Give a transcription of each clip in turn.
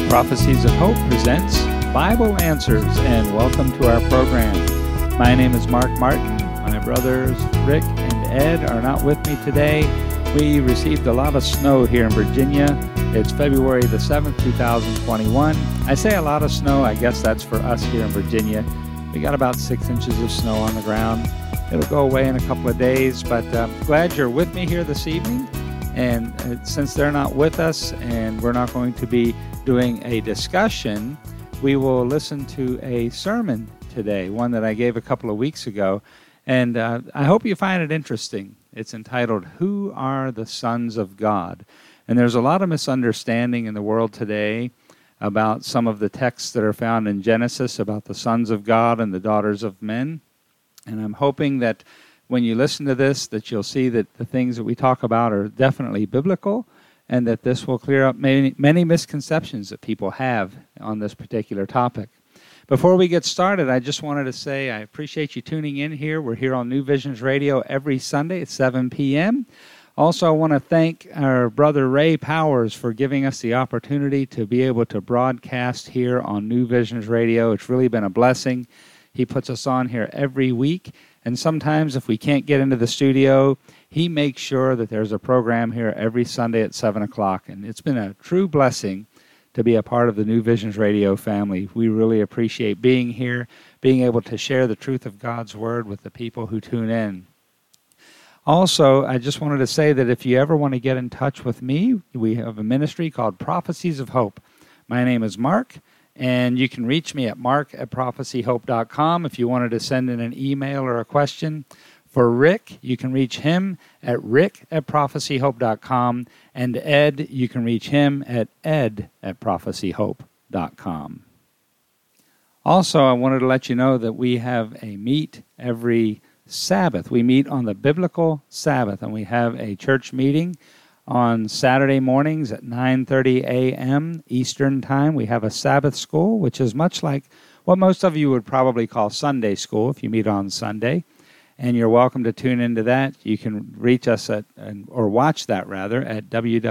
Prophecies of Hope presents Bible Answers, and welcome to our program. My name is Mark Martin. My brothers Rick and Ed are not with me today. We received a lot of snow here in Virginia. It's February the 7th, 2021. I say a lot of snow, I guess that's for us here in Virginia. We got about 6 inches of snow on the ground. It'll go away in a couple of days, but glad you're with me here this evening. And since they're not with us and we're not going to be doing a discussion, we will listen to a sermon today, one that I gave a couple of weeks ago. And I hope you find it interesting. It's entitled, Who Are the Sons of God? And there's a lot of misunderstanding in the world today about some of the texts that are found in Genesis about the sons of God and the daughters of men. And I'm hoping that when you listen to this, that you'll see that the things that we talk about are definitely biblical, and that this will clear up many misconceptions that people have on this particular topic. Before we get started, I just wanted to say I appreciate you tuning in here. We're here on New Visions Radio every Sunday at 7 p.m. Also, I want to thank our brother Ray Powers for giving us the opportunity to be able to broadcast here on New Visions Radio. It's really been a blessing. He puts us on here every week, and sometimes if we can't get into the studio, he makes sure that there's a program here every Sunday at 7 o'clock, and it's been a true blessing to be a part of the New Visions Radio family. We really appreciate being here, being able to share the truth of God's Word with the people who tune in. Also, I just wanted to say that if you ever want to get in touch with me, we have a ministry called Prophecies of Hope. My name is Mark, and you can reach me at mark@prophecyhope.com if you wanted to send in an email or a question. For Rick, you can reach him at rick@prophecyhope.com, and Ed, you can reach him at ed@prophecyhope.com. Also, I wanted to let you know that we have a meet every Sabbath. We meet on the biblical Sabbath, and we have a church meeting on Saturday mornings at 9:30 a.m. Eastern Time. We have a Sabbath school, which is much like what most of you would probably call Sunday school if you meet on Sunday. And you're welcome to tune into that. You can reach us or watch that rather, at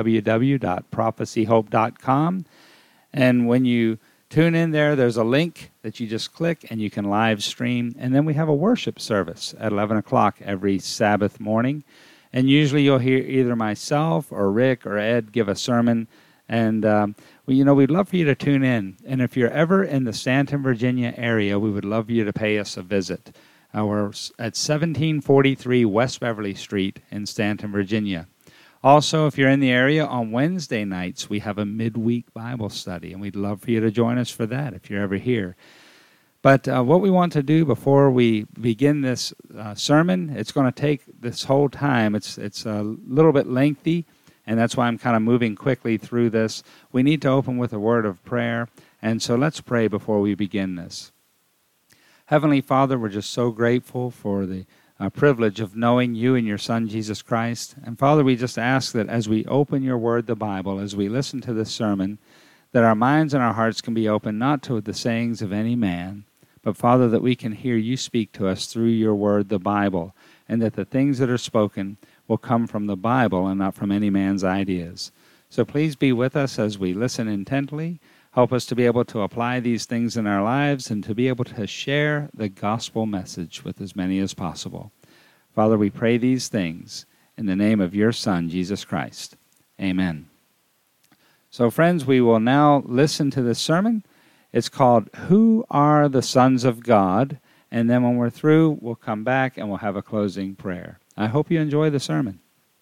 www.prophecyhope.com. And when you tune in there, there's a link that you just click and you can live stream. And then we have a worship service at 11 o'clock every Sabbath morning. And usually you'll hear either myself or Rick or Ed give a sermon. And, we'd love for you to tune in. And if you're ever in the Stanton, Virginia area, we would love you to pay us a visit. We're at 1743 West Beverly Street in Stanton, Virginia. Also, if you're in the area on Wednesday nights, we have a midweek Bible study, and we'd love for you to join us for that if you're ever here. But what we want to do before we begin this sermon, it's going to take this whole time. It's a little bit lengthy, and that's why I'm kind of moving quickly through this. We need to open with a word of prayer, and so let's pray before we begin this. Heavenly Father, we're just so grateful for the privilege of knowing you and your Son, Jesus Christ. And Father, we just ask that as we open your word, the Bible, as we listen to this sermon, that our minds and our hearts can be open not to the sayings of any man, but Father, that we can hear you speak to us through your word, the Bible, and that the things that are spoken will come from the Bible and not from any man's ideas. So please be with us as we listen intently. Help us to be able to apply these things in our lives and to be able to share the gospel message with as many as possible. Father, we pray these things in the name of your Son, Jesus Christ. Amen. So, friends, we will now listen to this sermon. It's called, Who Are the Sons of God? And then when we're through, we'll come back and we'll have a closing prayer. I hope you enjoy the sermon.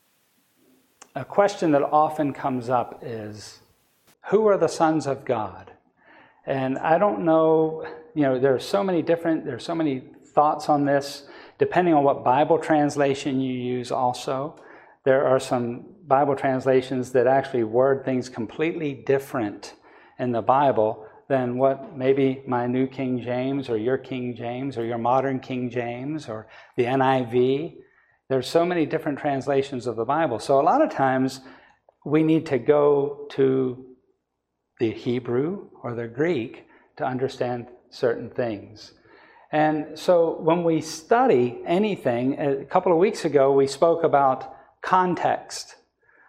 A question that often comes up is, who are the sons of God? And I don't know, there's so many thoughts on this, depending on what Bible translation you use also. There are some Bible translations that actually word things completely different in the Bible than what maybe my New King James or your King James or your modern King James or the NIV. There's so many different translations of the Bible. So a lot of times we need to go to the Hebrew or the Greek to understand certain things. And so when we study anything, a couple of weeks ago we spoke about context.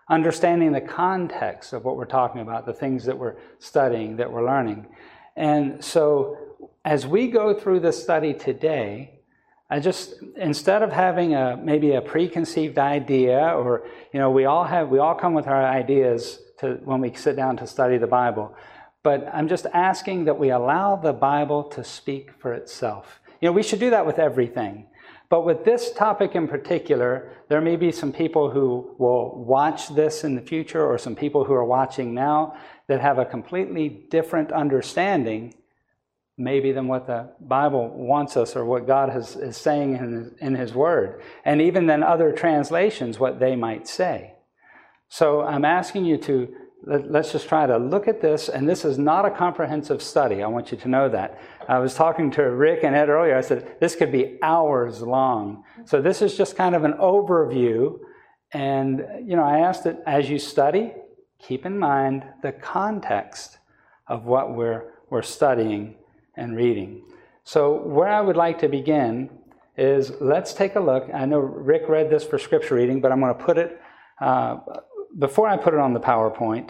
understanding the context of what we're talking about, the things that we're studying, that we're learning. And so as we go through this study today, instead of having maybe a preconceived idea, or we all come with our ideas when we sit down to study the Bible, but I'm just asking that we allow the Bible to speak for itself. We should do that with everything. But with this topic in particular, there may be some people who will watch this in the future, or some people who are watching now that have a completely different understanding maybe than what the Bible wants us, or what God is saying in His Word. And even then other translations, what they might say. So I'm asking you to, let's just try to look at this. And this is not a comprehensive study. I want you to know that. I was talking to Rick and Ed earlier. I said, this could be hours long. So this is just kind of an overview. And, I asked that as you study, keep in mind the context of what we're studying and reading. So where I would like to begin is, let's take a look. I know Rick read this for scripture reading, but I'm going to put it, before I put it on the PowerPoint,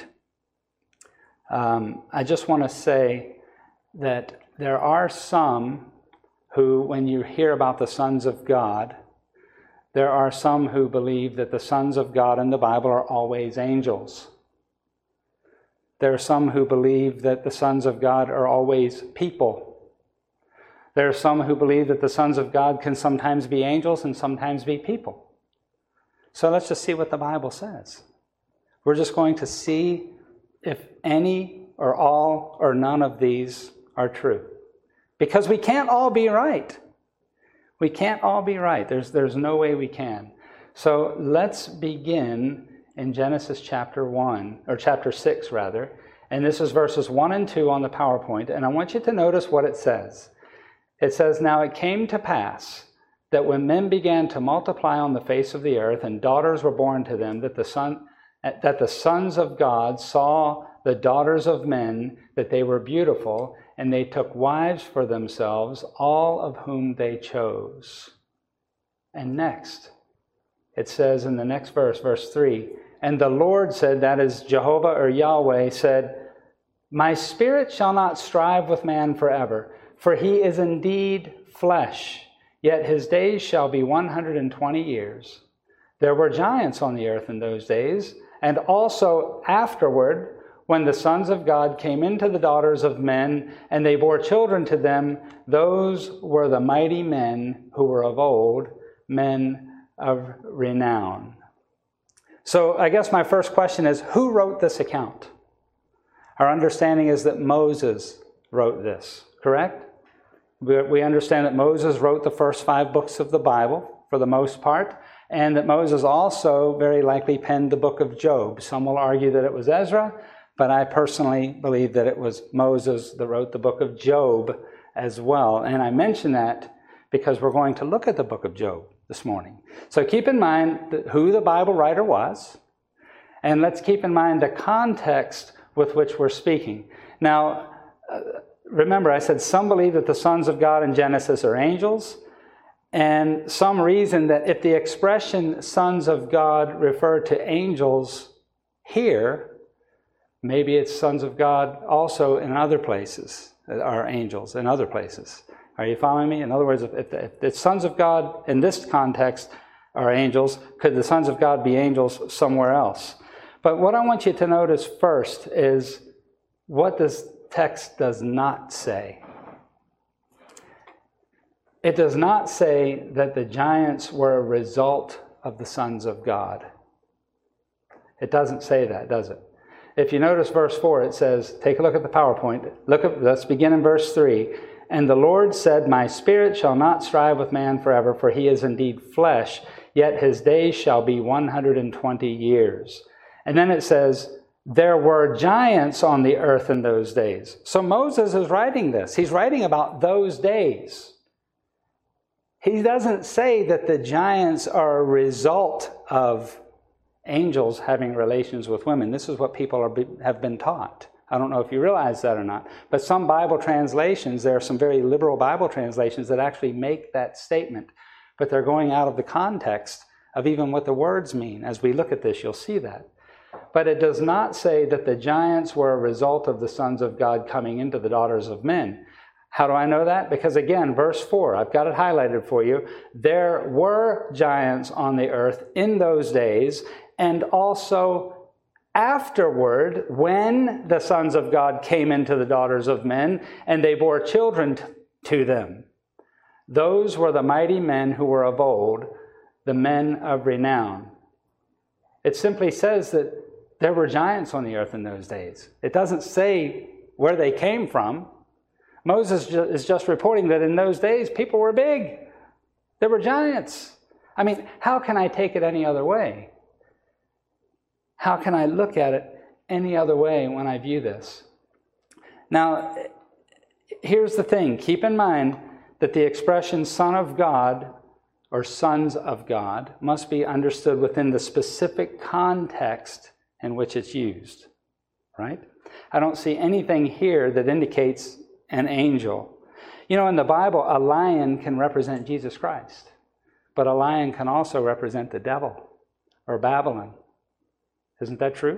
I just want to say that there are some who, when you hear about the sons of God, there are some who believe that the sons of God in the Bible are always angels. There are some who believe that the sons of God are always people. There are some who believe that the sons of God can sometimes be angels and sometimes be people. So let's just see what the Bible says. We're just going to see if any or all or none of these are true. Because we can't all be right. We can't all be right. There's no way we can. So let's begin in Genesis chapter 1, or chapter 6 rather. And this is verses 1 and 2 on the PowerPoint. And I want you to notice what it says. It says, "Now it came to pass that when men began to multiply on the face of the earth, and daughters were born to them, that the sons of God saw the daughters of men, that they were beautiful, and they took wives for themselves, all of whom they chose." And next, it says in the next verse, verse 3, "And the Lord said," that is Jehovah or Yahweh said, "My spirit shall not strive with man forever, for he is indeed flesh, yet his days shall be 120 years. There were giants on the earth in those days, and also afterward, when the sons of God came into the daughters of men, and they bore children to them, those were the mighty men who were of old, men of renown." So I guess my first question is, who wrote this account? Our understanding is that Moses wrote this, correct? We understand that Moses wrote the first 5 books of the Bible, for the most part, and that Moses also very likely penned the book of Job. Some will argue that it was Ezra, but I personally believe that it was Moses that wrote the book of Job as well. And I mention that because we're going to look at the book of Job this morning. So keep in mind who the Bible writer was, and let's keep in mind the context with which we're speaking. Now, remember I said some believe that the sons of God in Genesis are angels, and some reason that if the expression sons of God refer to angels here, maybe it's sons of God also in other places, are angels in other places. Are you following me? In other words, if the sons of God in this context are angels, could the sons of God be angels somewhere else? But what I want you to notice first is what this text does not say. It does not say that the giants were a result of the sons of God. It doesn't say that, does it? If you notice verse 4, it says, take a look at the PowerPoint. Let's begin in verse 3. "And the Lord said, My spirit shall not strive with man forever, for he is indeed flesh, yet his days shall be 120 years. And then it says, "There were giants on the earth in those days." So Moses is writing this. He's writing about those days. He doesn't say that the giants are a result of angels having relations with women. This is what people have been taught. I don't know if you realize that or not. But some Bible translations, there are some very liberal Bible translations that actually make that statement. But they're going out of the context of even what the words mean. As we look at this, you'll see that. But it does not say that the giants were a result of the sons of God coming into the daughters of men. How do I know that? Because again, verse 4, I've got it highlighted for you. There were giants on the earth in those days, and also afterward, when the sons of God came into the daughters of men, and they bore children to them. Those were the mighty men who were of old, the men of renown. It simply says that there were giants on the earth in those days. It doesn't say where they came from. Moses is just reporting that in those days, people were big. There were giants. I mean, how can I take it any other way? How can I look at it any other way when I view this? Now, here's the thing. Keep in mind that the expression Son of God or sons of God must be understood within the specific context in which it's used, right? I don't see anything here that indicates an angel. You know, in the Bible, a lion can represent Jesus Christ, but a lion can also represent the devil or Babylon. Isn't that true?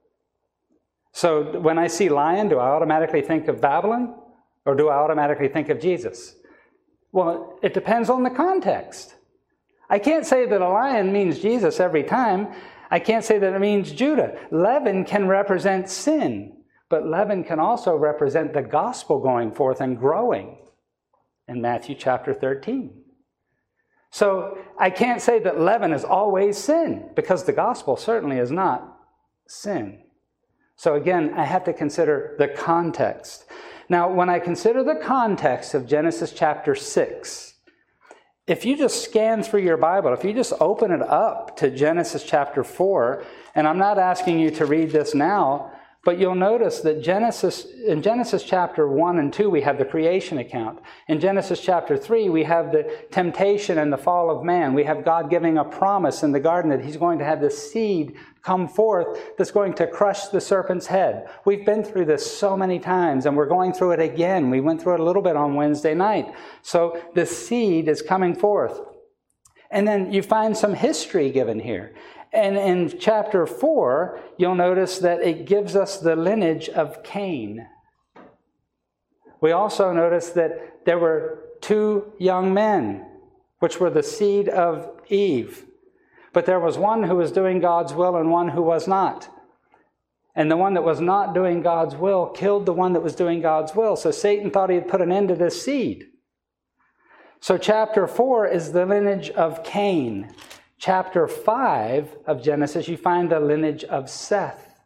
So when I see lion, do I automatically think of Babylon, or do I automatically think of Jesus? Well, it depends on the context. I can't say that a lion means Jesus every time. I can't say that it means Judah. Leaven can represent sin, but leaven can also represent the gospel going forth and growing in Matthew chapter 13. So I can't say that leaven is always sin, because the gospel certainly is not sin. So again, I have to consider the context. Now, when I consider the context of Genesis chapter 6, if you just scan through your Bible, if you just open it up to Genesis chapter 4, and I'm not asking you to read this now, but you'll notice that in Genesis chapter 1 and 2, we have the creation account. In Genesis chapter 3, we have the temptation and the fall of man. We have God giving a promise in the garden that he's going to have this seed come forth that's going to crush the serpent's head. We've been through this so many times, and we're going through it again. We went through it a little bit on Wednesday night. So the seed is coming forth. And then you find some history given here. And in chapter 4, you'll notice that it gives us the lineage of Cain. We also notice that there were 2 young men, which were the seed of Eve. But there was one who was doing God's will and one who was not. And the one that was not doing God's will killed the one that was doing God's will. So Satan thought he had put an end to this seed. So chapter 4 is the lineage of Cain. Chapter 5 of Genesis, you find the lineage of Seth.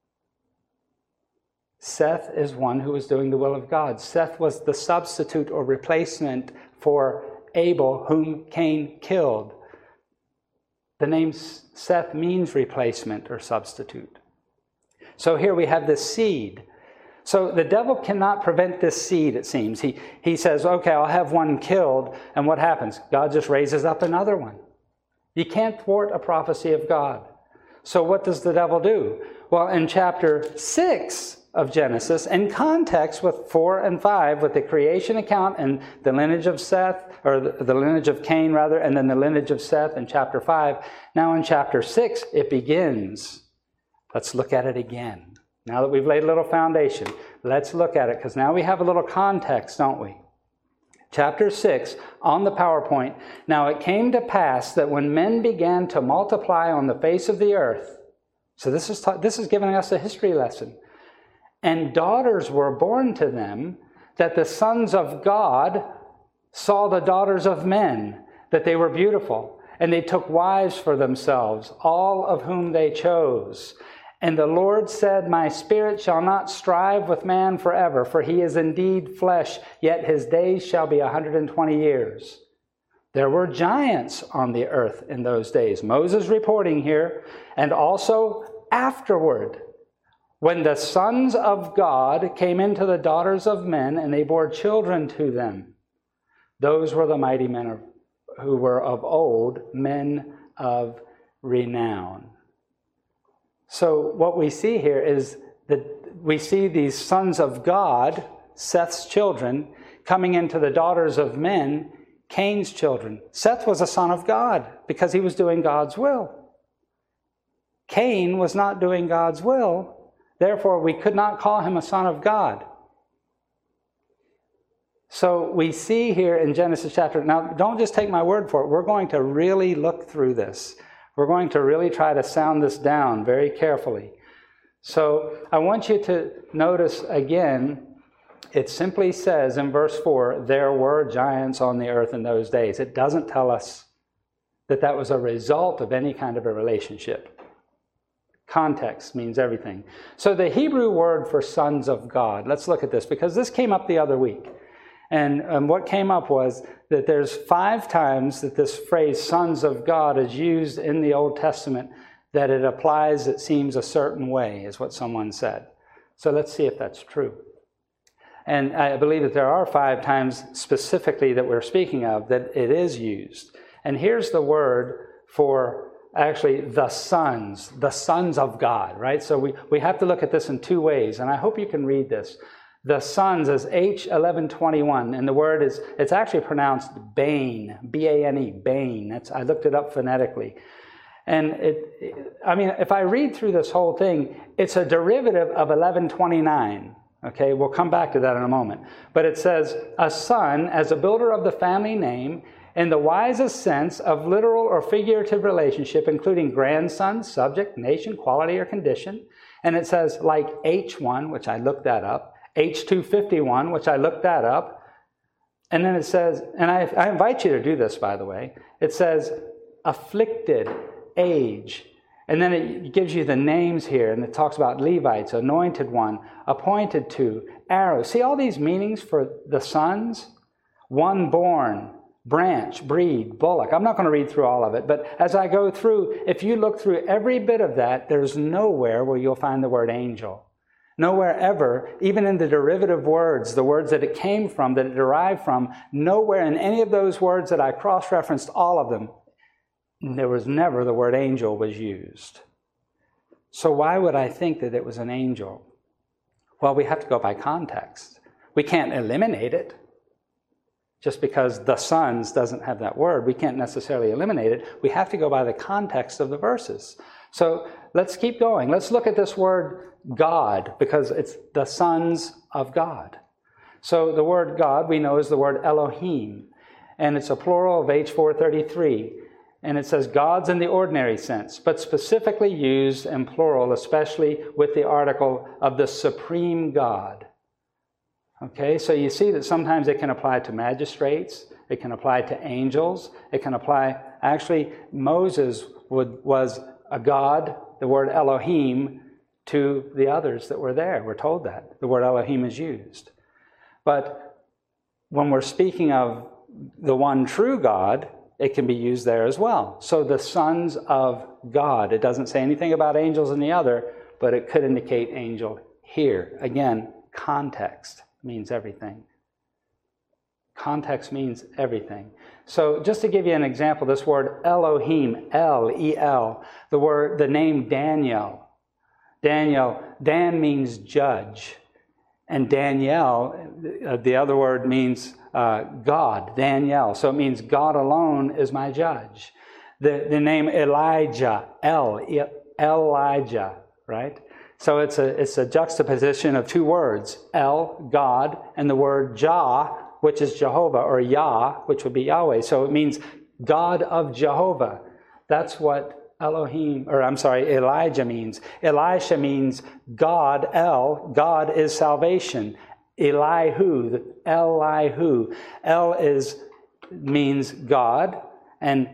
Seth is one who was doing the will of God. Seth was the substitute or replacement for Abel, whom Cain killed. The name Seth means replacement or substitute. So here we have this seed. So the devil cannot prevent this seed, it seems. He says, okay, I'll have one killed. And what happens? God just raises up another one. You can't thwart a prophecy of God. So what does the devil do? Well, in chapter 6 of Genesis, in context with 4 and 5, with the creation account and the lineage of Seth, or the lineage of Cain, rather, and then the lineage of Seth in chapter 5. Now in chapter 6, it begins. Let's look at it again. Now that we've laid a little foundation, let's look at it, because now we have a little context, don't we? Chapter 6, on the PowerPoint. Now it came to pass that when men began to multiply on the face of the earth, so this is giving us a history lesson, and daughters were born to them, that the sons of God saw the daughters of men, that they were beautiful, and they took wives for themselves, all of whom they chose. And the Lord said, my spirit shall not strive with man forever, for he is indeed flesh, yet his days shall be 120 years. There were giants on the earth in those days. Moses reporting here, and also afterward, when the sons of God came into the daughters of men, and they bore children to them. Those were the mighty men who were of old, men of renown. So what we see here is that we see these sons of God, Seth's children, coming into the daughters of men, Cain's children. Seth was a son of God because he was doing God's will. Cain was not doing God's will. Therefore, we could not call him a son of God. So we see here in Genesis chapter, now don't just take my word for it. We're going to really look through this. We're going to really try to sound this down very carefully. So I want you to notice again, it simply says in verse 4, there were giants on the earth in those days. It doesn't tell us that that was a result of any kind of a relationship. Context means everything. So the Hebrew word for sons of God, let's look at this, because this came up the other week. And what came up was that there's 5 times that this phrase sons of God is used in the Old Testament, that it applies, it seems, a certain way, is what someone said. So let's see if that's true. And I believe that there are 5 times specifically that we're speaking of that it is used. And here's the word for actually the sons of God, right? So we have to look at this in 2 ways, and I hope you can read this. The sons is H1121, and the word is, it's actually pronounced Bane, B-A-N-E, Bane. I looked it up phonetically. And if I read through this whole thing, it's a derivative of 1129. Okay, we'll come back to that in a moment. But it says, a son as a builder of the family name in the wisest sense of literal or figurative relationship, including grandson, subject, nation, quality, or condition. And it says, like H1, which I looked that up, H251, which I looked that up. And then it says, and I invite you to do this, by the way. It says, afflicted, age. And then it gives you the names here, and it talks about Levites, anointed one, appointed to, arrow. See all these meanings for the sons? One born, branch, breed, bullock. I'm not going to read through all of it, but as I go through, if you look through every bit of that, there's nowhere where you'll find the word angel. Nowhere ever, even in the derivative words, the words that it came from, that it derived from, nowhere in any of those words that I cross-referenced all of them, there was never the word angel was used. So why would I think that it was an angel? Well, we have to go by context. We can't eliminate it. Just because the sons doesn't have that word, we can't necessarily eliminate it. We have to go by the context of the verses. So let's keep going. Let's look at this word God, because it's the sons of God. So the word God we know is the word Elohim, and it's a plural of H433. And it says gods in the ordinary sense, but specifically used in plural, especially with the article of the supreme God. Okay, so you see that sometimes it can apply to magistrates, it can apply to angels, it can apply, actually Moses was a god, the word Elohim, to the others that were there. We're told that. The word Elohim is used. But when we're speaking of the one true God, it can be used there as well. So the sons of God. It doesn't say anything about angels in the other, but it could indicate angel here. Again, context means everything. Context means everything. So just to give you an example, this word Elohim, L-E-L, the name Daniel. Dan means judge. And Daniel, the other word means God, Daniel. So it means God alone is my judge. The name Elijah, Elijah, right? So it's a juxtaposition of 2 words, El, God, and the word Jah, which is Jehovah, or Yah, which would be Yahweh. So it means God of Jehovah. That's what Elijah means. Elisha means God, El, God is salvation. Elihu, El means God, and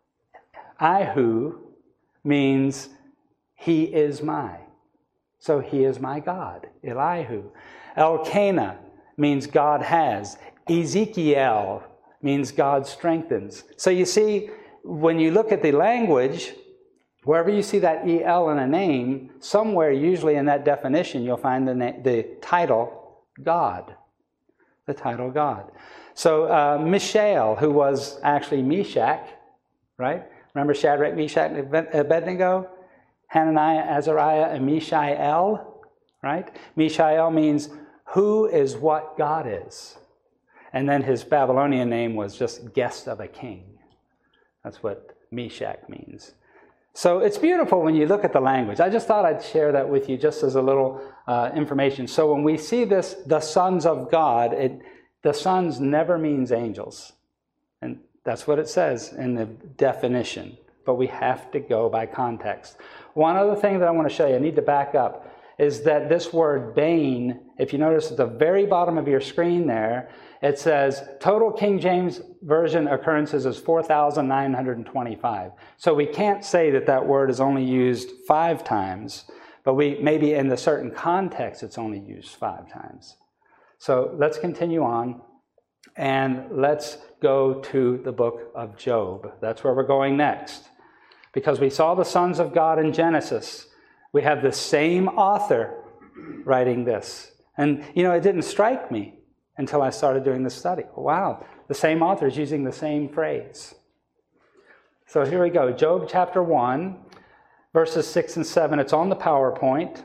Ihu means he is my. So he is my God, Elihu. Elkanah means God has. Ezekiel means God strengthens. So you see, when you look at the language, wherever you see that EL in a name, somewhere usually in that definition you'll find the title God. The title God. So Mishael, who was actually Meshach, right? Remember Shadrach, Meshach, and Abednego? Hananiah, Azariah, and Mishael, right? Mishael means who is what God is. And then his Babylonian name was just guest of a king. That's what Meshach means. So it's beautiful when you look at the language. I just thought I'd share that with you just as a little information. So when we see this, the sons of God, the sons never means angels. And that's what it says in the definition. But we have to go by context. One other thing that I want to show you, I need to back up, is that this word bane, if you notice at the very bottom of your screen there, it says total King James Version occurrences is 4,925. So we can't say that that word is only used 5 times, but maybe in a certain context it's only used 5 times. So let's continue on, and let's go to the book of Job. That's where we're going next. Because we saw the sons of God in Genesis. We have the same author writing this. And, it didn't strike me until I started doing this study. Wow, the same author is using the same phrase. So here we go. Job chapter 1, verses 6 and 7. It's on the PowerPoint.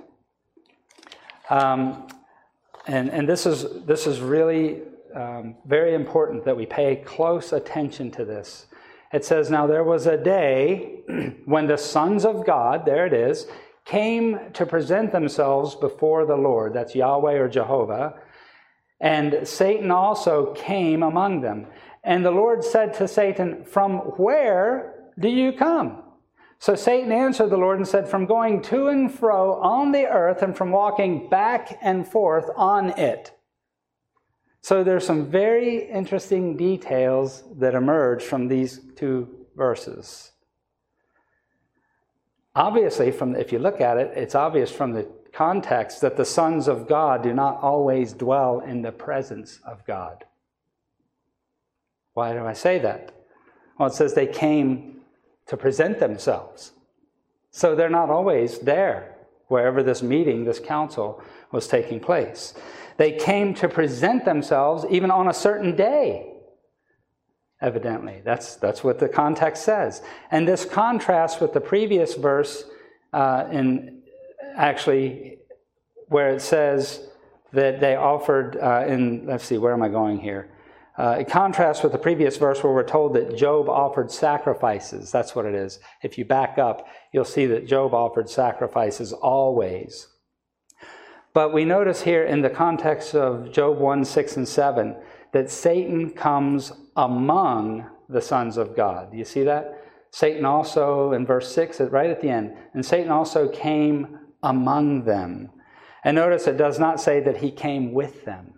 And this is really very important that we pay close attention to this. It says, now there was a day when the sons of God, there it is, came to present themselves before the Lord. That's Yahweh or Jehovah. And Satan also came among them. And the Lord said to Satan, from where do you come? So Satan answered the Lord and said, from going to and fro on the earth and from walking back and forth on it. So there's some very interesting details that emerge from these 2 verses. Obviously, if you look at it, it's obvious from the context that the sons of God do not always dwell in the presence of God. Why do I say that? Well, it says they came to present themselves. So they're not always there, wherever this meeting, this council was taking place. They came to present themselves even on a certain day. Evidently, that's what the context says. And this contrasts with the previous verse where it says that they offered let's see, where am I going here? It contrasts with the previous verse where we're told that Job offered sacrifices. That's what it is. If you back up, you'll see that Job offered sacrifices always. But we notice here in the context of Job 1, 6, and 7, that Satan comes among the sons of God. Do you see that? Satan also, in verse 6, right at the end, and Satan also came among them. And notice it does not say that he came with them.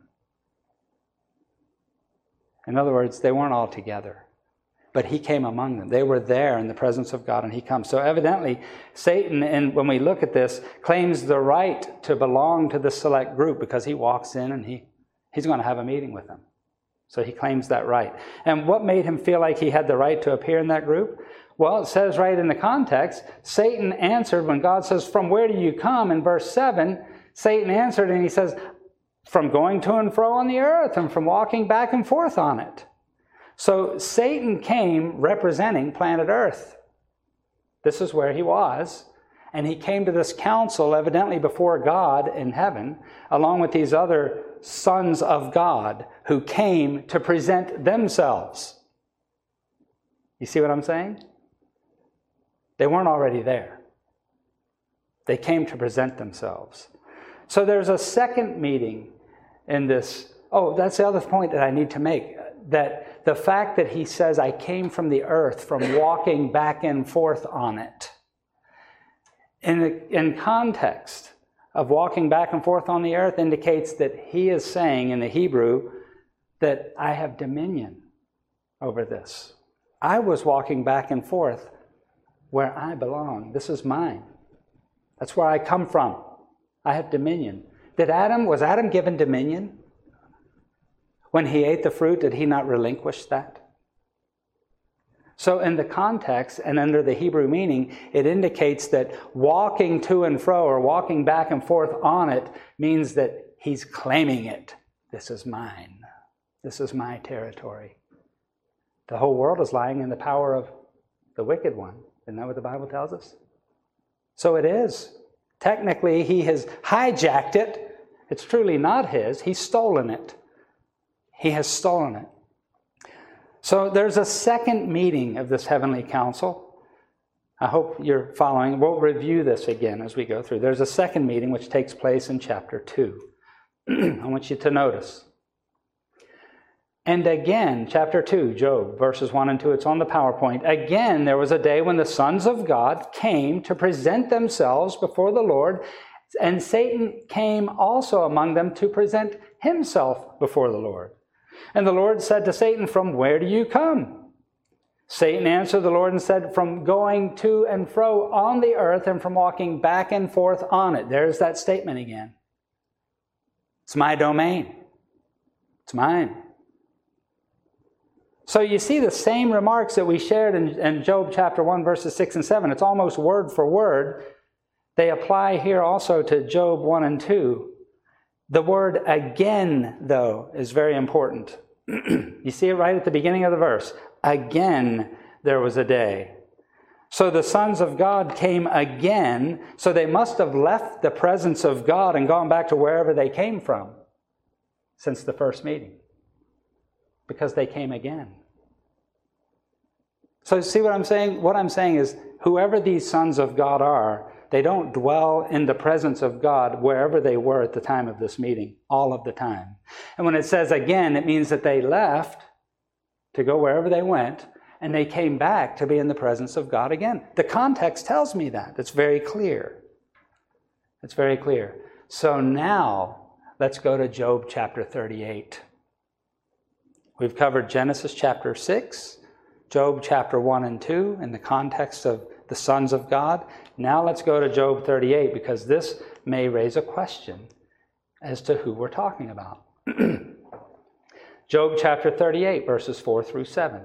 In other words, they weren't all together. But he came among them. They were there in the presence of God, and he comes. So evidently, Satan, and when we look at this, claims the right to belong to the select group because he walks in and he's going to have a meeting with them. So he claims that right. And what made him feel like he had the right to appear in that group? Well, it says right in the context, Satan answered when God says, from where do you come? In verse 7, Satan answered and he says, from going to and fro on the earth and from walking back and forth on it. So Satan came representing planet Earth. This is where he was. And he came to this council, evidently before God in heaven, along with these other sons of God who came to present themselves. You see what I'm saying? They weren't already there. They came to present themselves. So there's a second meeting in this. Oh, that's the other point that I need to make. That the fact that he says, I came from the earth, from walking back and forth on it. In context of walking back and forth on the earth indicates that he is saying in the Hebrew that I have dominion over this. I was walking back and forth where I belong. This is mine. That's where I come from. I have dominion. Was Adam given dominion? When he ate the fruit, did he not relinquish that? So in the context and under the Hebrew meaning, it indicates that walking to and fro or walking back and forth on it means that he's claiming it. This is mine. This is my territory. The whole world is lying in the power of the wicked one. Isn't that what the Bible tells us? So it is. Technically, he has hijacked it. It's truly not his. He's stolen it. He has stolen it. So there's a second meeting of this heavenly council. I hope you're following. We'll review this again as we go through. There's a second meeting which takes place in chapter 2. I want you to notice. And again, chapter 2, Job, verses 1 and 2, it's on the PowerPoint. Again, there was a day when the sons of God came to present themselves before the Lord, and Satan came also among them to present himself before the Lord. And the Lord said to Satan, "From where do you come?" Satan answered the Lord and said, "From going to and fro on the earth and from walking back and forth on it." There's that statement again. It's my domain. It's mine. So you see the same remarks that we shared in Job chapter 1, verses 6 and 7. It's almost word for word. They apply here also to Job 1 and 2. The word again, though, is very important. You see it right at the beginning of the verse. Again, there was a day. So the sons of God came again, so they must have left the presence of God and gone back to wherever they came from since the first meeting. Because they came again. So see what I'm saying? What I'm saying is, whoever these sons of God are, they don't dwell in the presence of God wherever they were at the time of this meeting, all of the time. And when it says again, it means that they left to go wherever they went, and they came back to be in the presence of God again. The context tells me that. It's very clear. It's very clear. So now, let's go to Job chapter 38. We've covered Genesis chapter 6, Job chapter 1 and 2 in the context of the sons of God. Now let's go to Job 38 because this may raise a question as to who we're talking about. Job chapter 38, verses 4 through 7.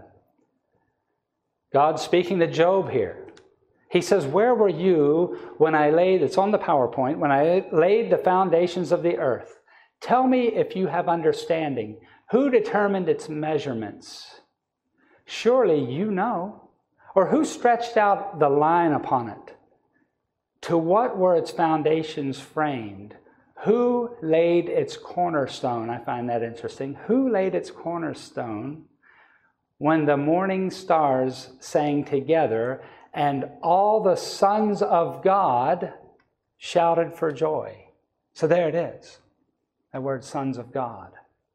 God's speaking to Job here. He says, "Where were you when I laid," it's on the PowerPoint, "when I laid the foundations of the earth? Tell me if you have understanding. Who determined its measurements? Surely you know. Or who stretched out the line upon it? To what were its foundations framed? Who laid its cornerstone?" I find that interesting. Who laid its cornerstone when the morning stars sang together and all the sons of God shouted for joy? So there it is. That word, sons of God.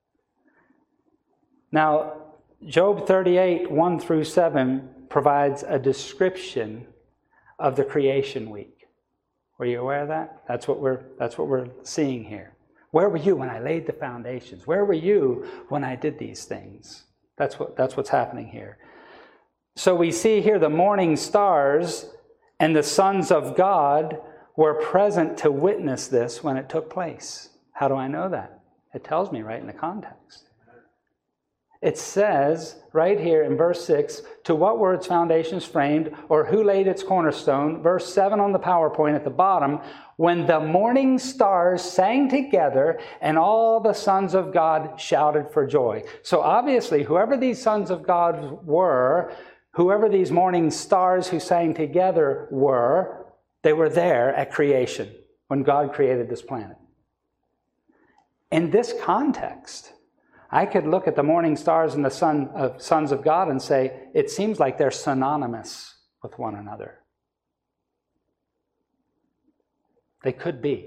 Now, Job 38, 1 through 7 provides a description of the creation week. Were you aware of that? That's what we're seeing here. Where were you when I laid the foundations? Where were you when I did these things? That's what's happening here. So we see here the morning stars and the sons of God were present to witness this when it took place. How do I know that? It tells me right in the context. It says right here in verse 6, "To what were its foundations framed, or who laid its cornerstone?" Verse 7 on the PowerPoint at the bottom, "When the morning stars sang together and all the sons of God shouted for joy." So obviously, whoever these sons of God were, whoever these morning stars who sang together were, they were there at creation when God created this planet. In this context, I could look at the morning stars and the sons of God and say, it seems like they're synonymous with one another. They could be.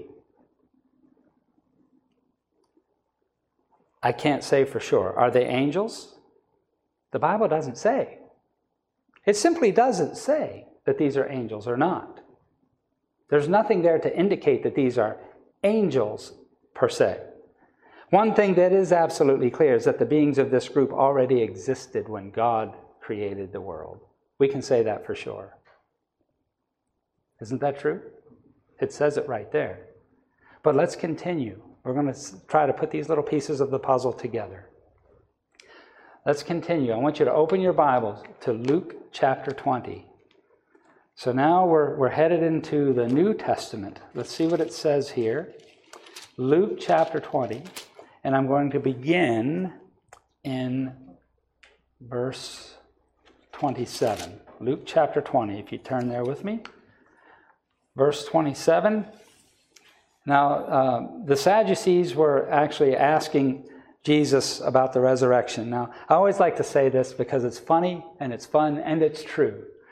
I can't say for sure. Are they angels? The Bible doesn't say. It simply doesn't say that these are angels or not. There's nothing there to indicate that these are angels per se. One thing that is absolutely clear is that the beings of this group already existed when God created the world. We can say that for sure. Isn't that true? It says it right there. But let's continue. We're going to try to put these little pieces of the puzzle together. Let's continue. I want you to open your Bibles to Luke chapter 20. So now we're headed into the New Testament. Let's see what it says here. Luke chapter 20. And I'm going to begin in verse 27. Luke chapter 20, if you turn there with me. Verse 27. Now, the Sadducees were actually asking Jesus about the resurrection. Now, I always like to say this because it's funny and it's fun and it's true.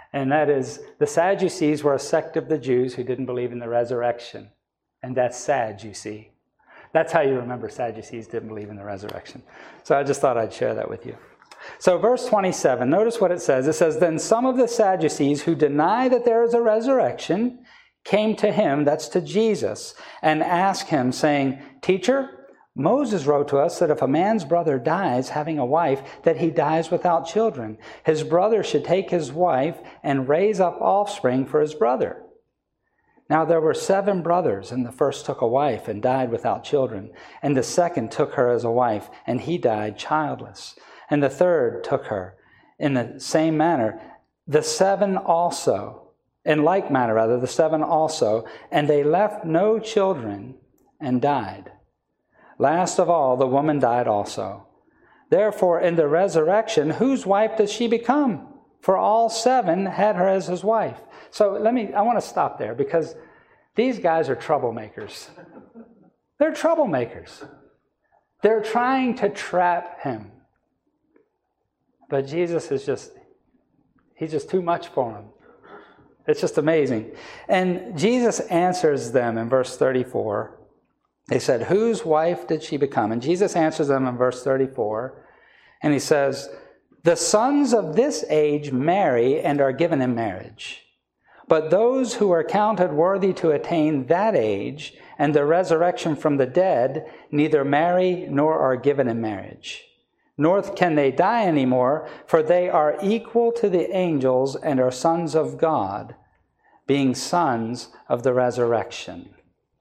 And that is, the Sadducees were a sect of the Jews who didn't believe in the resurrection. And that's sad, you see. That's how you remember Sadducees didn't believe in the resurrection. So I just thought I'd share that with you. So verse 27, notice what it says. It says, then some of the Sadducees who deny that there is a resurrection came to him, that's to Jesus, and asked him, saying, Teacher, Moses wrote to us that if a man's brother dies having a wife, that he dies without children. His brother should take his wife and raise up offspring for his brother. Now there were 7 brothers, and the first took a wife and died without children. And the second took her as a wife, and he died childless. And the third took her in the same manner. The 7 also, in like manner rather, the 7 also, and they left no children and died. Last of all, the woman died also. Therefore, in the resurrection, whose wife does she become? For all 7 had her as his wife. So I want to stop there because these guys are troublemakers. They're troublemakers. They're trying to trap him. But Jesus is he's just too much for him. It's just amazing. And Jesus answers them in verse 34. They said, whose wife did she become? And Jesus answers them in verse 34. And he says, the sons of this age marry and are given in marriage. But those who are counted worthy to attain that age and the resurrection from the dead neither marry nor are given in marriage. Nor can they die anymore, for they are equal to the angels and are sons of God, being sons of the resurrection.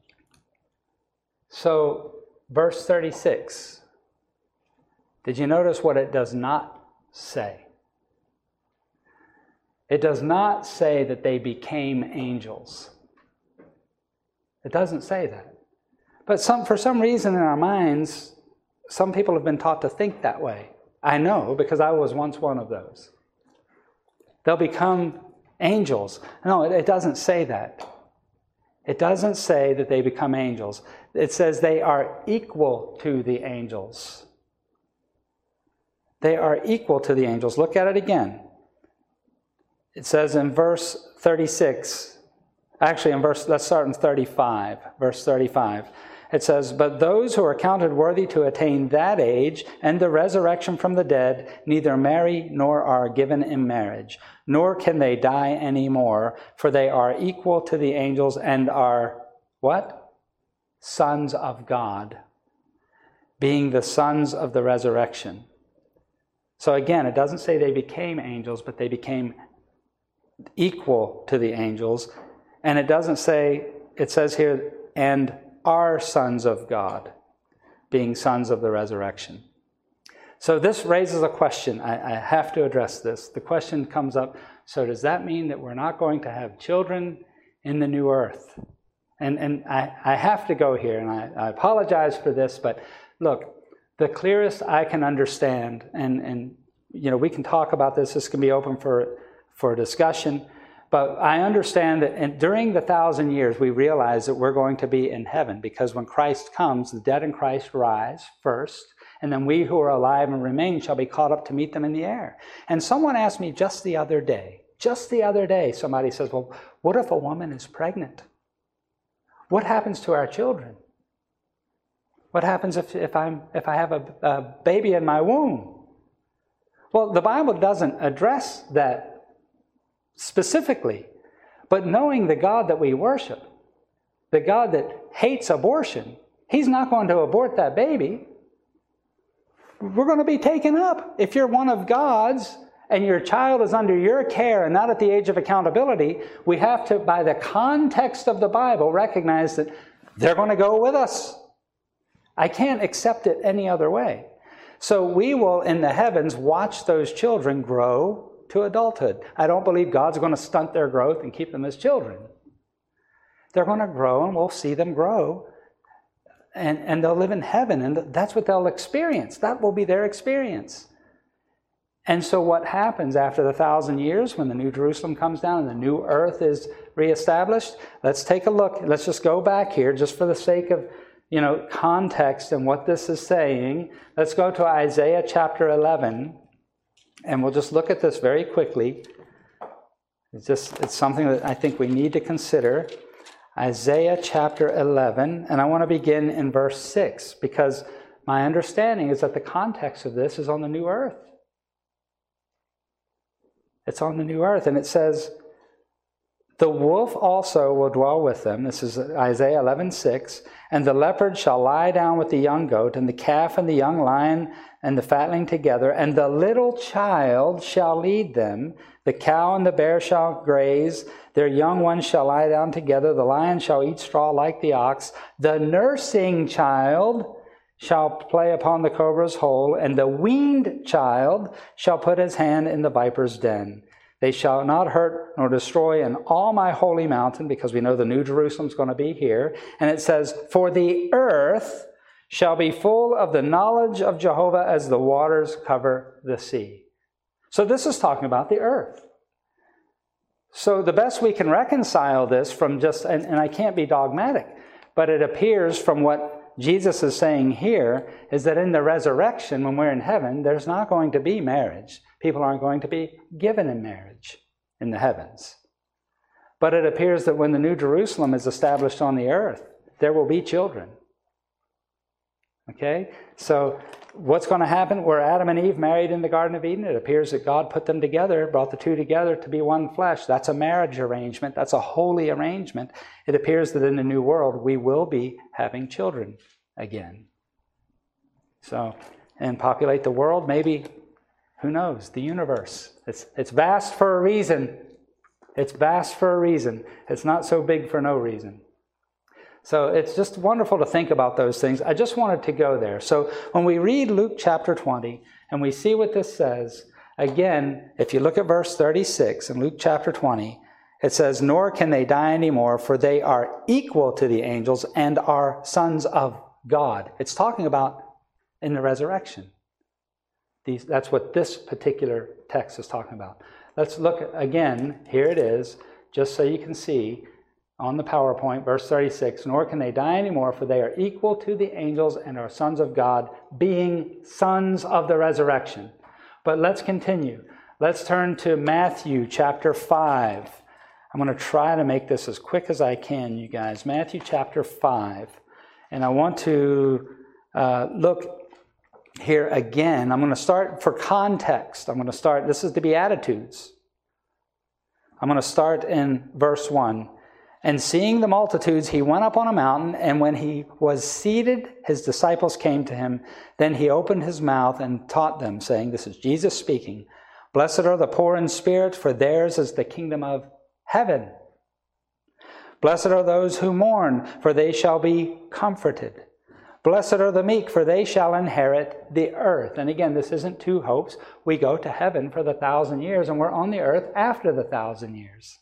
So, verse 36. Did you notice what it does not say? It does not say that they became angels. It doesn't say that. But for some reason in our minds, some people have been taught to think that way. I know, because I was once one of those. They'll become angels. No, it doesn't say that. It doesn't say that they become angels. It says they are equal to the angels. They are equal to the angels. Look at it again. It says in verse 36, actually let's start in 35, verse 35. It says, but those who are counted worthy to attain that age and the resurrection from the dead neither marry nor are given in marriage, nor can they die anymore, for they are equal to the angels and are, what? Sons of God, being the sons of the resurrection. So again, it doesn't say they became angels, but they became equal to the angels. And it doesn't say, it says here, and are sons of God, being sons of the resurrection. So this raises a question. I have to address this. The question comes up, so does that mean that we're not going to have children in the new earth? And I have to go here, and I apologize for this, but look, the clearest I can understand, and we can talk about this. This can be open for discussion. But I understand that during the 1,000 years, we realize that we're going to be in heaven, because when Christ comes, the dead in Christ rise first, and then we who are alive and remain shall be caught up to meet them in the air. And someone asked me just the other day, somebody says, well, what if a woman is pregnant? What happens to our children? What happens if I have a baby in my womb? Well, the Bible doesn't address that specifically, but knowing the God that we worship, the God that hates abortion, He's not going to abort that baby. We're going to be taken up. If you're one of God's and your child is under your care and not at the age of accountability, we have to, by the context of the Bible, recognize that they're going to go with us. I can't accept it any other way. So we will, in the heavens, watch those children grow to adulthood. I don't believe God's going to stunt their growth and keep them as children. They're going to grow, and we'll see them grow, and they'll live in heaven, and that's what they'll experience. That will be their experience. And so what happens after the 1,000 years when the New Jerusalem comes down and the new earth is reestablished? Let's take a look. Let's just go back here just for the sake of context and what this is saying. Let's go to Isaiah chapter 11, and we'll just look at this very quickly. It's something that I think we need to consider. Isaiah chapter 11, and I want to begin in verse 6, because my understanding is that the context of this is on the new earth. It's on the new earth, and it says, "The wolf also will dwell with them." This is Isaiah 11:6. "And the leopard shall lie down with the young goat, and the calf and the young lion and the fatling together, and the little child shall lead them. The cow and the bear shall graze, their young ones shall lie down together, the lion shall eat straw like the ox, the nursing child shall play upon the cobra's hole, and the weaned child shall put his hand in the viper's den. They shall not hurt nor destroy in all my holy mountain," because we know the New Jerusalem's going to be here. And it says, "For the earth shall be full of the knowledge of Jehovah as the waters cover the sea." So this is talking about the earth. So the best we can reconcile this from just, and I can't be dogmatic, but it appears from what Jesus is saying here is that in the resurrection, when we're in heaven, there's not going to be marriage. People aren't going to be given in marriage in the heavens. But it appears that when the New Jerusalem is established on the earth, there will be children. Okay? So what's going to happen? Were Adam and Eve married in the Garden of Eden? It appears that God put them together, brought the two together to be one flesh. That's a marriage arrangement. That's a holy arrangement. It appears that in the new world, we will be having children again. So, and populate the world, maybe, who knows, the universe. It's vast for a reason. It's vast for a reason. It's not so big for no reason. So it's just wonderful to think about those things. I just wanted to go there. So when we read Luke chapter 20 and we see what this says, again, if you look at verse 36 in Luke chapter 20, it says, "Nor can they die anymore, for they are equal to the angels and are sons of God." It's talking about in the resurrection. That's what this particular text is talking about. Let's look again. Here it is, just so you can see on the PowerPoint, verse 36, "Nor can they die anymore, for they are equal to the angels and are sons of God, being sons of the resurrection." But let's continue. Let's turn to Matthew chapter 5. I'm going to try to make this as quick as I can, you guys. Matthew chapter 5. And I want to look here again. I'm going to start for context. This is the Beatitudes. I'm going to start in verse 1. "And seeing the multitudes, he went up on a mountain, and when he was seated, his disciples came to him. Then he opened his mouth and taught them, saying," this is Jesus speaking, "Blessed are the poor in spirit, for theirs is the kingdom of heaven. Blessed are those who mourn, for they shall be comforted. Blessed are the meek, for they shall inherit the earth." And again, this isn't two hopes. We go to heaven for the 1,000 years, and we're on the earth after the 1,000 years.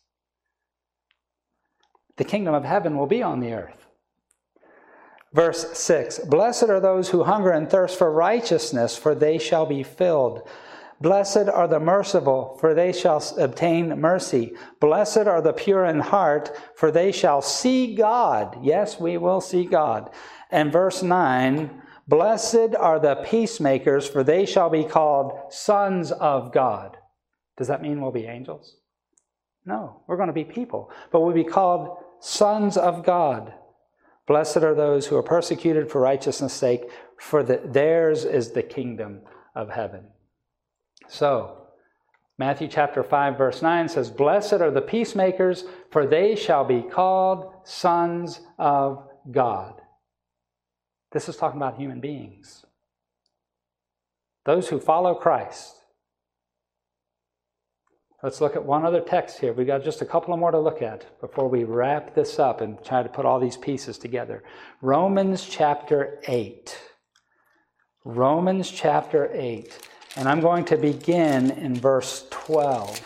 The kingdom of heaven will be on the earth. Verse 6, "Blessed are those who hunger and thirst for righteousness, for they shall be filled. Blessed are the merciful, for they shall obtain mercy. Blessed are the pure in heart, for they shall see God." Yes, we will see God. And verse 9, "Blessed are the peacemakers, for they shall be called sons of God." Does that mean we'll be angels? No, we're going to be people, but we'll be called sons of God. "Blessed are those who are persecuted for righteousness' sake, for theirs is the kingdom of heaven." So, Matthew chapter 5, verse 9 says, "Blessed are the peacemakers, for they shall be called sons of God." This is talking about human beings. Those who follow Christ. Let's look at one other text here. We've got just a couple more to look at before we wrap this up and try to put all these pieces together. Romans chapter 8. Romans chapter 8. And I'm going to begin in verse 12.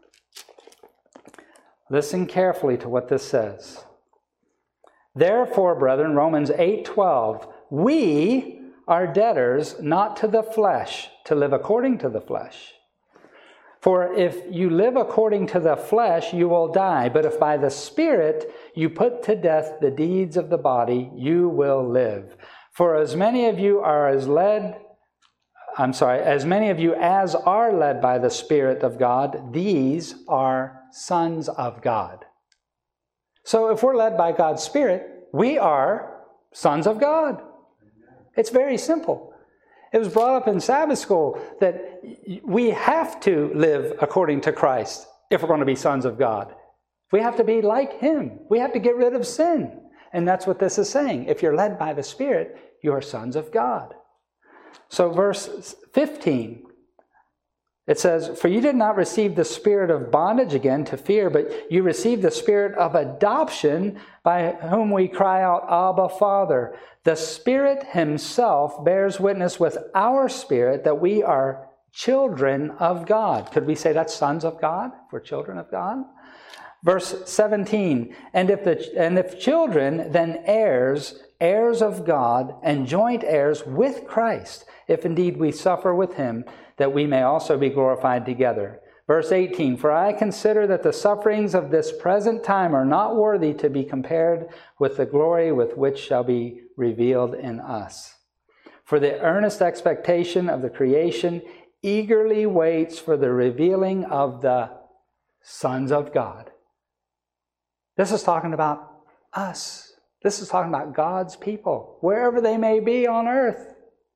Listen carefully to what this says. "Therefore, brethren," Romans 8:12, "we are debtors not to the flesh, to live according to the flesh. For if you live according to the flesh, you will die. But if by the Spirit you put to death the deeds of the body, you will live. For as many of you are as led as many of you as are led by the Spirit of God, these are sons of God. So if we're led by God's Spirit, we are sons of God. It's very simple. It was brought up in Sabbath school that we have to live according to Christ if we're going to be sons of God. We have to be like Him. We have to get rid of sin. And that's what this is saying. If you're led by the Spirit, you are sons of God. So verse 15, it says, "For you did not receive the spirit of bondage again to fear, but you received the spirit of adoption, by whom we cry out, Abba, Father. The Spirit Himself bears witness with our spirit that we are children of God." Could we say that's sons of God? We're children of God. Verse 17, and if children, then heirs of God, and joint heirs with Christ, if indeed we suffer with Him, that we may also be glorified together. Verse 18, "For I consider that the sufferings of this present time are not worthy to be compared with the glory with which shall be revealed in us. For the earnest expectation of the creation eagerly waits for the revealing of the sons of God." This is talking about us. This is talking about God's people, wherever they may be on earth.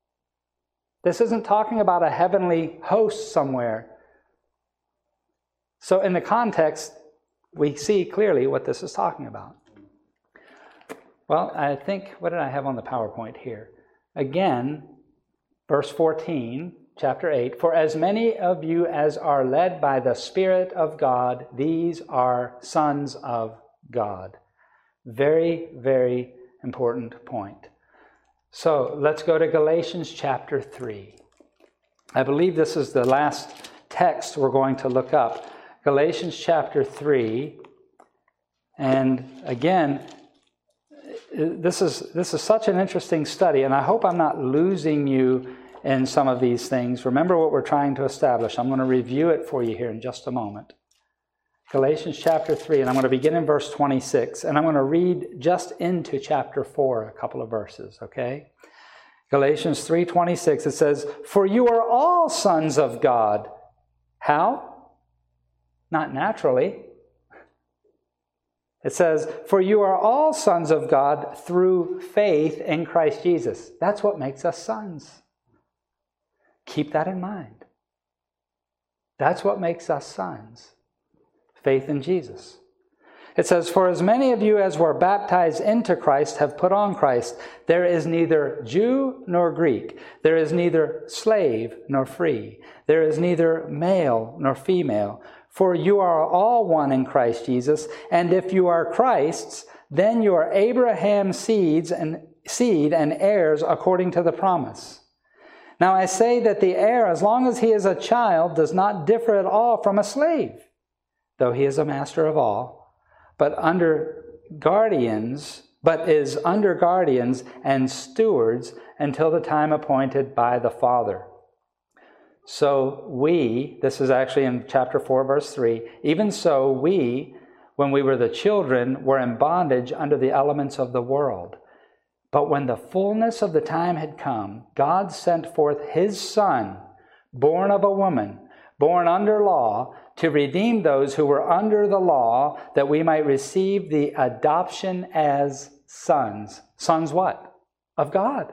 This isn't talking about a heavenly host somewhere. So in the context, we see clearly what this is talking about. Well, I think, what did I have on the PowerPoint here? Again, verse 14, chapter 8, "For as many of you as are led by the Spirit of God, these are sons of God." Very, very important point. So let's go to Galatians chapter 3. I believe this is the last text we're going to look up. Galatians chapter 3. And again, this is such an interesting study, and I hope I'm not losing you in some of these things. Remember what we're trying to establish. I'm going to review it for you here in just a moment. Galatians chapter 3, and I'm going to begin in verse 26, and I'm going to read just into chapter 4, a couple of verses, okay? Galatians 3:26, it says, "For you are all sons of God." How? Not naturally. It says, "For you are all sons of God through faith in Christ Jesus." That's what makes us sons. Keep that in mind. That's what makes us sons. Faith in Jesus. It says, "For as many of you as were baptized into Christ have put on Christ. There is neither Jew nor Greek. There is neither slave nor free. There is neither male nor female. For you are all one in Christ Jesus. And if you are Christ's, then you are Abraham's seed and heirs according to the promise. Now I say that the heir, as long as he is a child, does not differ at all from a slave, though he is a master of all, but is under guardians and stewards until the time appointed by the Father. So this is actually in chapter 4, verse 3, "Even so we, when we were the children, were in bondage under the elements of the world. But when the fullness of the time had come, God sent forth His Son, born of a woman, born under law, to redeem those who were under the law, that we might receive the adoption as sons." Sons what? Of God.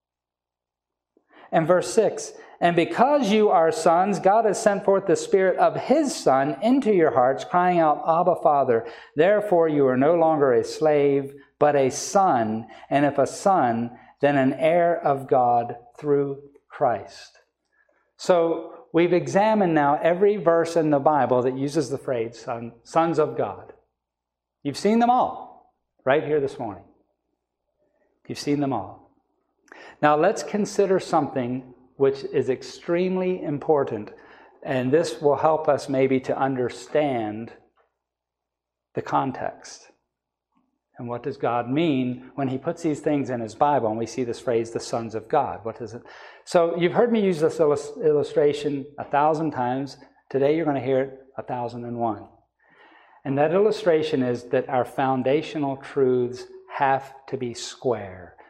And verse 6, "And because you are sons, God has sent forth the Spirit of His Son into your hearts, crying out, Abba, Father. Therefore you are no longer a slave, but a son, and if a son, then an heir of God through Christ." So we've examined now every verse in the Bible that uses the phrase sons of God. You've seen them all right here this morning. You've seen them all. Now let's consider something which is extremely important, and this will help us maybe to understand the context. And what does God mean when He puts these things in His Bible and we see this phrase, the sons of God? What is it? So you've heard me use this illustration 1,000 times. Today you're going to hear it 1,001. And that illustration is that our foundational truths have to be square.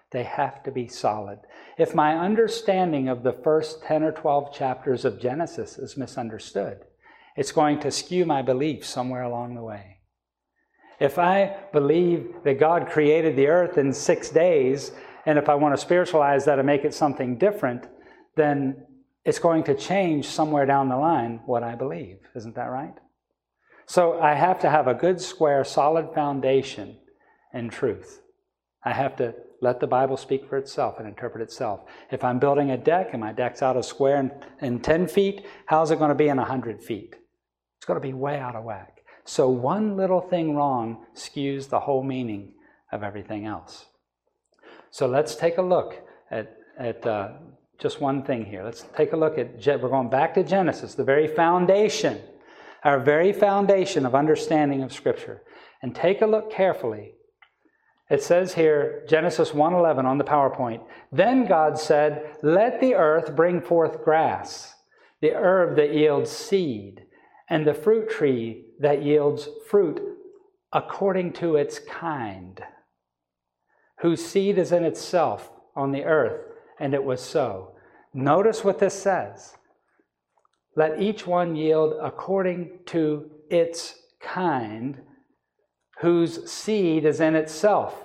They have to be solid. If my understanding of the first 10 or 12 chapters of Genesis is misunderstood, it's going to skew my belief somewhere along the way. If I believe that God created the earth in 6 days, and if I want to spiritualize that and make it something different, then it's going to change somewhere down the line what I believe. Isn't that right? So I have to have a good, square, solid foundation in truth. I have to let the Bible speak for itself and interpret itself. If I'm building a deck and my deck's out of square in 10 feet, how's it going to be in 100 feet? It's going to be way out of whack. So one little thing wrong skews the whole meaning of everything else. So let's take a look at just one thing here. Let's take a look at, we're going back to Genesis, the very foundation, our very foundation of understanding of Scripture. And take a look carefully. It says here, Genesis 1:11 on the PowerPoint, "Then God said, let the earth bring forth grass, the herb that yields seed, and the fruit tree that yields fruit according to its kind, whose seed is in itself on the earth." And it was so. Notice what this says. Let each one yield according to its kind, whose seed is in itself.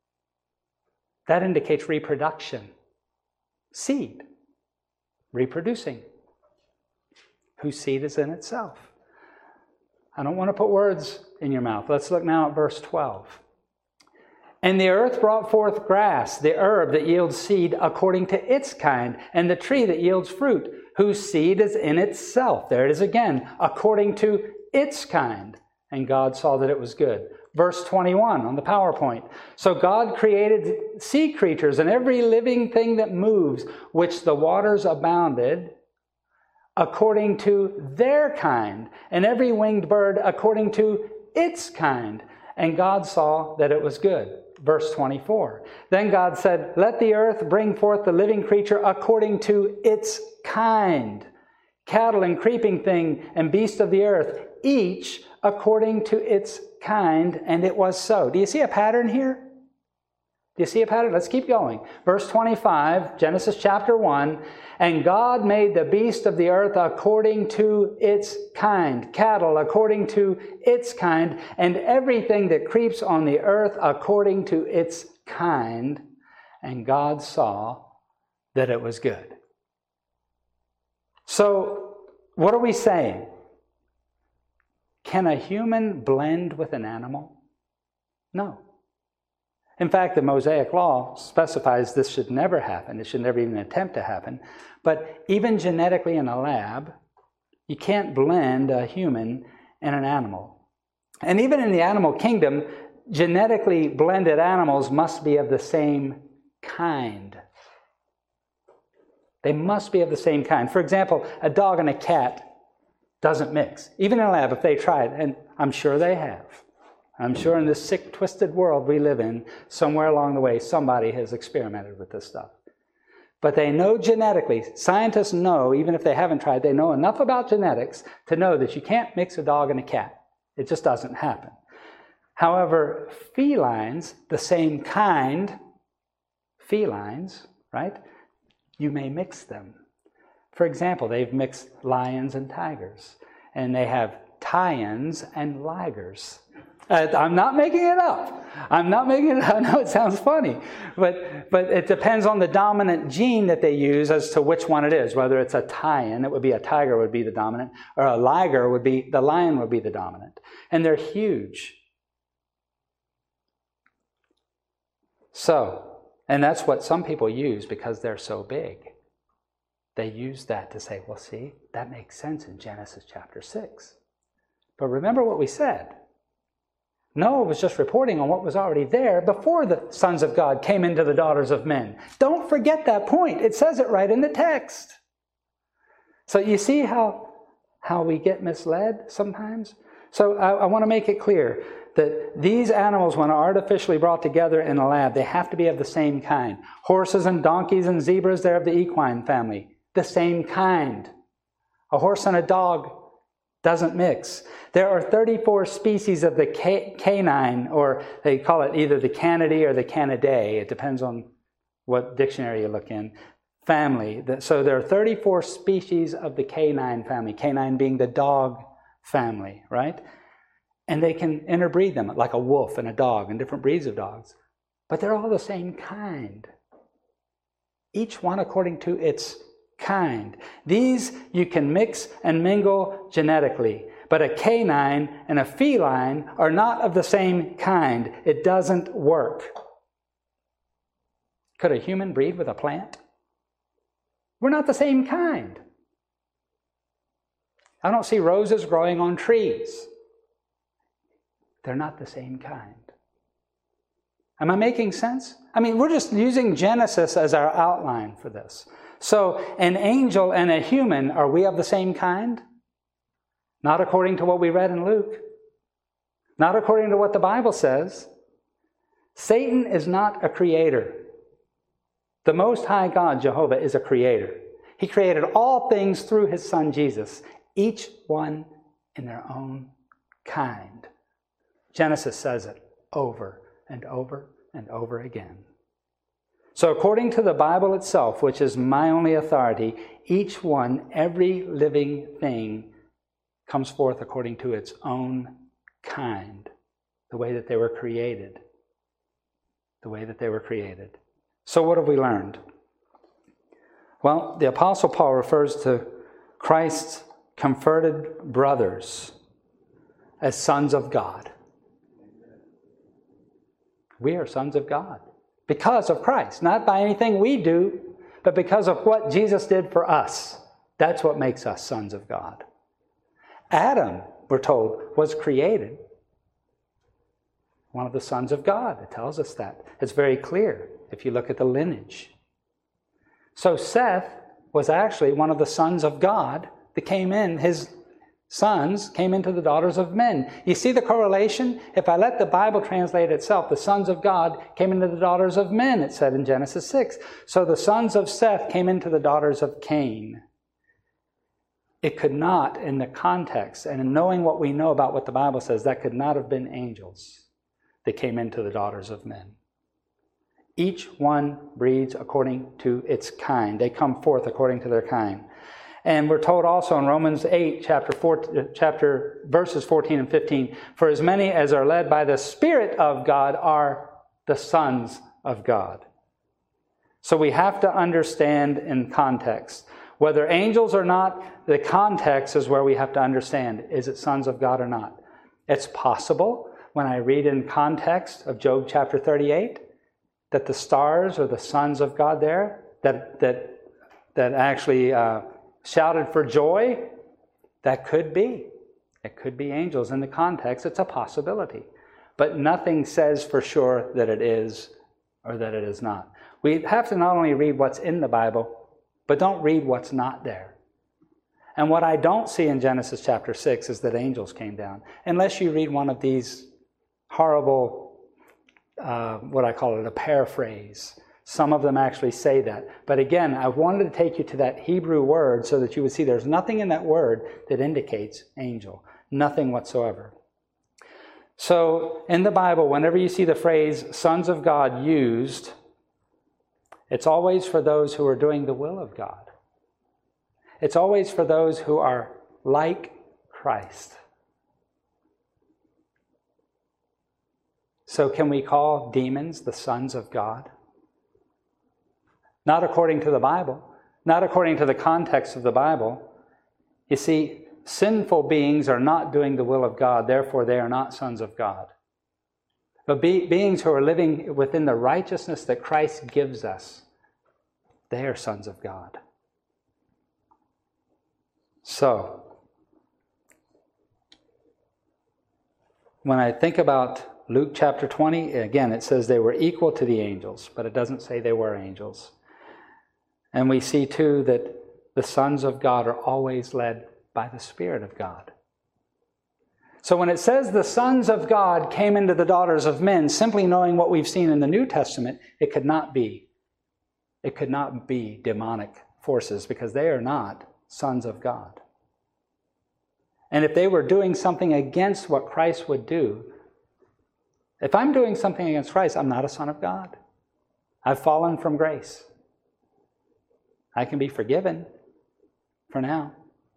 That indicates reproduction. Seed. Reproducing. Whose seed is in itself. I don't want to put words in your mouth. Let's look now at verse 12. "And the earth brought forth grass, the herb that yields seed according to its kind, and the tree that yields fruit, whose seed is in itself." There it is again, according to its kind. And God saw that it was good. Verse 21 on the PowerPoint. "So God created sea creatures and every living thing that moves, which the waters abounded, according to their kind, and every winged bird according to its kind. And God saw that it was good." Verse 24. "Then God said, let the earth bring forth the living creature according to its kind, cattle and creeping thing and beast of the earth, each according to its kind, and it was so." Do you see a pattern here? Do you see a pattern? Let's keep going. Verse 25, Genesis chapter 1, "And God made the beast of the earth according to its kind, cattle according to its kind, and everything that creeps on the earth according to its kind. And God saw that it was good." So, what are we saying? Can a human blend with an animal? No. In fact, the Mosaic Law specifies this should never happen. It should never even attempt to happen. But even genetically in a lab, you can't blend a human and an animal. And even in the animal kingdom, genetically blended animals must be of the same kind. They must be of the same kind. For example, a dog and a cat doesn't mix. Even in a lab, if they tried, and I'm sure they have. I'm sure in this sick, twisted world we live in, somewhere along the way, somebody has experimented with this stuff. But they know genetically, scientists know, even if they haven't tried, they know enough about genetics to know that you can't mix a dog and a cat. It just doesn't happen. However, felines, the same kind, felines, right? You may mix them. For example, they've mixed lions and tigers, and they have Tyans and ligers. I'm not making it up. I'm not making it up. I know it sounds funny, but it depends on the dominant gene that they use as to which one it is. Whether it's a Tyan, it would be a tiger would be the dominant, or a liger would be, the lion would be the dominant. And they're huge. So, and that's what some people use because they're so big. They use that to say, well, see, that makes sense in Genesis chapter 6. But remember what we said. Noah was just reporting on what was already there before the sons of God came into the daughters of men. Don't forget that point. It says it right in the text. So you see how we get misled sometimes? So I want to make it clear that these animals, when artificially brought together in a lab, they have to be of the same kind. Horses and donkeys and zebras, they're of the equine family. The same kind. A horse and a dog doesn't mix. There are 34 species of the canine, or they call it either the Canidae or the Canidae. It depends on what dictionary you look in. Family. So there are 34 species of the canine family, canine being the dog family, right? And they can interbreed them, like a wolf and a dog and different breeds of dogs. But they're all the same kind. Each one according to its kind. These you can mix and mingle genetically. But a canine and a feline are not of the same kind. It doesn't work. Could a human breed with a plant? We're not the same kind. I don't see roses growing on trees. They're not the same kind. Am I making sense? I mean, we're just using Genesis as our outline for this. So, an angel and a human, are we of the same kind? Not according to what we read in Luke. Not according to what the Bible says. Satan is not a creator. The Most High God, Jehovah, is a creator. He created all things through his Son, Jesus, each one in their own kind. Genesis says it over and over and over again. So according to the Bible itself, which is my only authority, each one, every living thing, comes forth according to its own kind, the way that they were created. The way that they were created. So what have we learned? Well, the Apostle Paul refers to Christ's converted brothers as sons of God. We are sons of God because of Christ, not by anything we do, but because of what Jesus did for us. That's what makes us sons of God. Adam, we're told, was created one of the sons of God. It tells us that. It's very clear if you look at the lineage. So Seth was actually one of the sons of God that came in. His sons came into the daughters of men. You see the correlation? If I let the Bible translate itself, the sons of God came into the daughters of men, it said in Genesis 6. So the sons of Seth came into the daughters of Cain. It could not, in the context, and in knowing what we know about what the Bible says, that could not have been angels that came into the daughters of men. Each one breeds according to its kind. They come forth according to their kind. And we're told also in Romans 8, verses 14 and 15, for as many as are led by the Spirit of God are the sons of God. So we have to understand in context. Whether angels or not, the context is where we have to understand. Is it sons of God or not? It's possible, when I read in context of Job chapter 38, that the stars are the sons of God there, that actually shouted for joy. That could be. It could be angels. In the context, it's a possibility. But nothing says for sure that it is or that it is not. We have to not only read what's in the Bible, but don't read what's not there. And what I don't see in Genesis chapter 6 is that angels came down. Unless you read one of these horrible, what I call it, a paraphrase. Some of them actually say that. But again, I wanted to take you to that Hebrew word so that you would see there's nothing in that word that indicates angel. Nothing whatsoever. So in the Bible, whenever you see the phrase sons of God used, it's always for those who are doing the will of God. It's always for those who are like Christ. So can we call demons the sons of God? Not according to the Bible. Not according to the context of the Bible. You see, sinful beings are not doing the will of God, therefore they are not sons of God. But beings who are living within the righteousness that Christ gives us, they are sons of God. So, when I think about Luke chapter 20, again, it says they were equal to the angels, but it doesn't say they were angels. And we see, too, that the sons of God are always led by the Spirit of God. So when it says the sons of God came into the daughters of men, simply knowing what we've seen in the New Testament, it could not be demonic forces, because they are not sons of God. And if they were doing something against what Christ would do, if I'm doing something against Christ, I'm not a son of God. I've fallen from grace. I can be forgiven for now.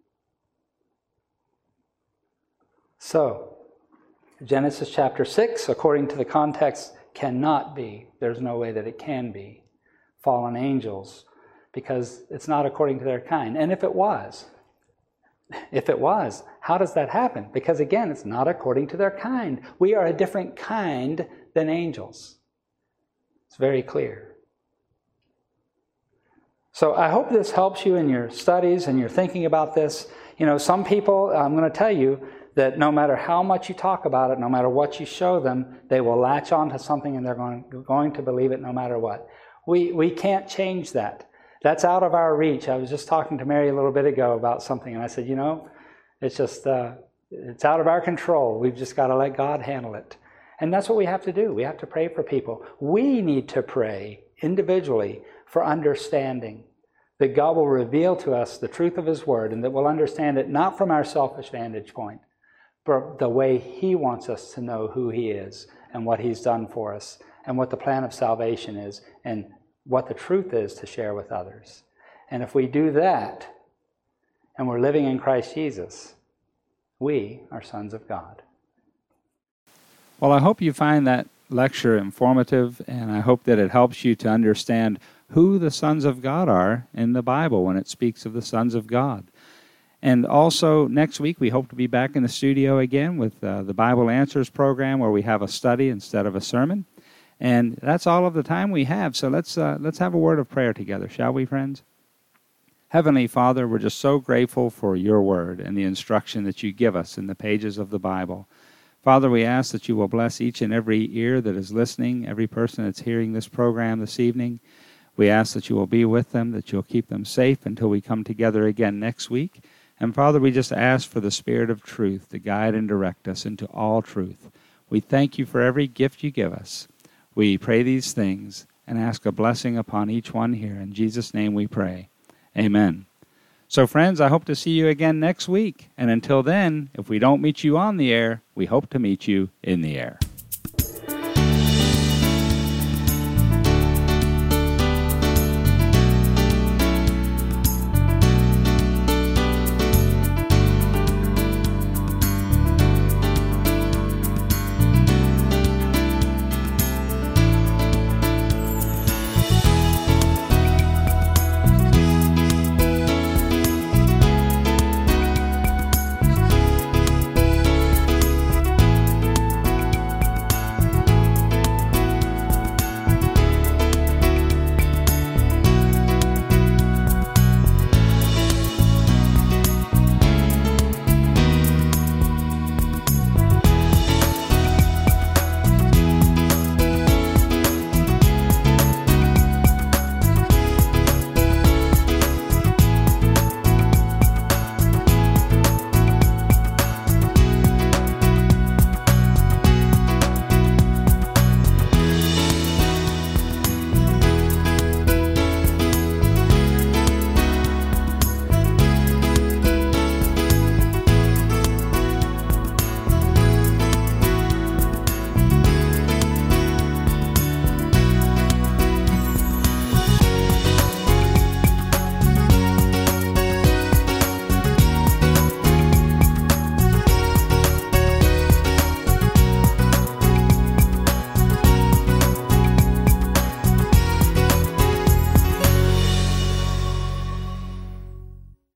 So, Genesis chapter 6, according to the context, cannot be, there's no way that it can be, fallen angels, because it's not according to their kind. And if it was, how does that happen? Because again, it's not according to their kind. We are a different kind than angels. It's very clear. So I hope this helps you in your studies and your thinking about this. You know, some people, I'm going to tell you, that no matter how much you talk about it, no matter what you show them, they will latch on to something and they're going to believe it no matter what. We can't change that. That's out of our reach. I was just talking to Mary a little bit ago about something, and I said, you know, it's just, it's out of our control. We've just got to let God handle it. And that's what we have to do. We have to pray for people. We need to pray individually for understanding, that God will reveal to us the truth of His Word, and that we'll understand it not from our selfish vantage point, but the way He wants us to know who He is and what He's done for us and what the plan of salvation is and what the truth is to share with others. And if we do that and we're living in Christ Jesus, we are sons of God. Well, I hope you find that lecture informative, and I hope that it helps you to understand who the sons of God are in the Bible when it speaks of the sons of God. And also, next week, we hope to be back in the studio again with the Bible Answers program, where we have a study instead of a sermon. And that's all of the time we have. So let's have a word of prayer together, shall we, friends? Heavenly Father, we're just so grateful for your word and the instruction that you give us in the pages of the Bible. Father, we ask that you will bless each and every ear that is listening, every person that's hearing this program this evening. We ask that you will be with them, that you'll keep them safe until we come together again next week. And Father, we just ask for the Spirit of truth to guide and direct us into all truth. We thank you for every gift you give us. We pray these things and ask a blessing upon each one here. In Jesus' name we pray. Amen. So friends, I hope to see you again next week. And until then, if we don't meet you on the air, we hope to meet you in the air.